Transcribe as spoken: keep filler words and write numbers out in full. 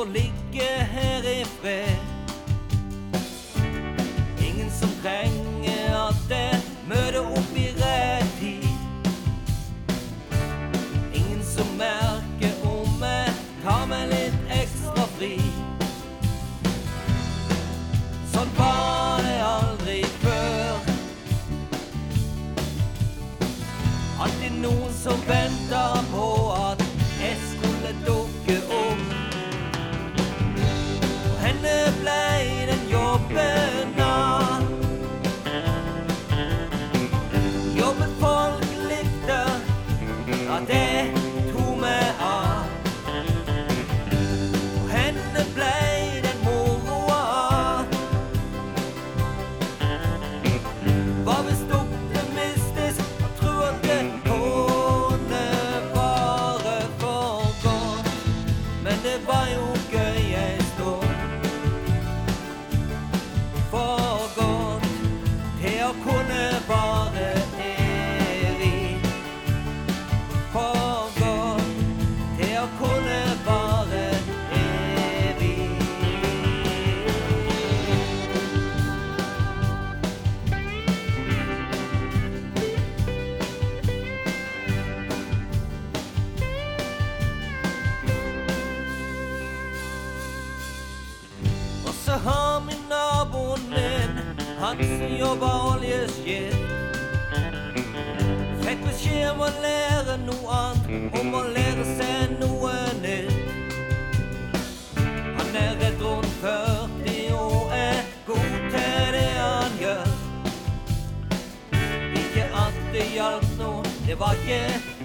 får ligge her i fred. Ingen som trenger at det møter opp i rett tid. Ingen som merker om jeg tar meg litt ekstra fri. Sånn var det aldri før. Alltid noen som ventet på at jeg skulle dukke opp. For henne ble den jobben av. Jobben folk likte, at jeg tog meg av. For henne ble den moroa. Var visst optimistisk og tro at det kunne vare for godt. Men det var jo gøy en stund. For godt til å kunne vare evig. For godt til å kunne vare evig. Og så har min naboen min, han som jobber oljeskip, fikk beskjed om å lære noe annet, om å lære seg noe nytt. Han er rett rundt førti og er god til det han gjør. Ikke at det hjalp noe, det var ikke